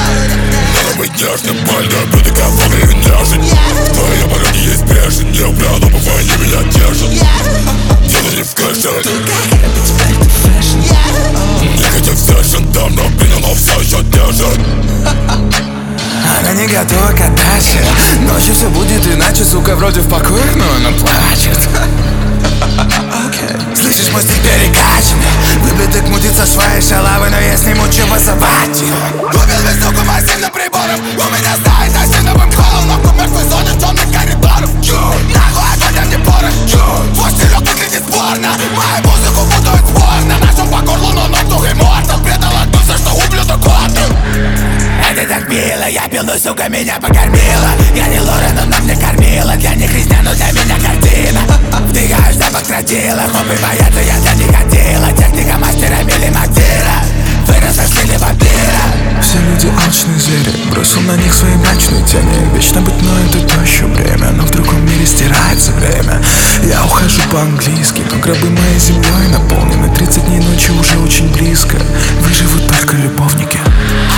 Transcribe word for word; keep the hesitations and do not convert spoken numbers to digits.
Надо быть нежным, больно, блюдо кого и нежить. В твоем ороде есть бешен, не упряну, бывай, не меня держат. Дело не в кэше. Негатив сэшн, давно принял, но все еще держит. Она не готова к отдаче. Ночью все будет иначе, сука, вроде в покоях, но она плачет. Okay. Слышишь, мой стиль перекачанный. Выблядок мутит со своей шалавой, но я с ним учу басовать. Купил весь суку массивным прибором. У меня стоит осиновым колом, но в мертвой зоне в темных коридорах. Нахуй огонь, а не порох. Твой стилек выглядит спорно. Мою музыку путают спорно. Нашел по горлу, но ногтух и морда. Предал отбился, что ублюдок гордый. Это так мило, я пил, но сука меня покормила. Я не Лорен, но мне кормила. Для них резня, но для меня картина. Вдыхаешь запах тротила, хобби боятся, я тебя не хотела. Техника мастера Мили Магдира. Вырос в стиле вампира. Все люди алчные звери, бросил на них свои мрачные тени. Вечно быть мной это то еще бремя, но в другом мире стирается время. Я ухожу по-английски, но гробы моей землей наполнены. Тридцать дней ночи уже очень близко, выживут только любовники.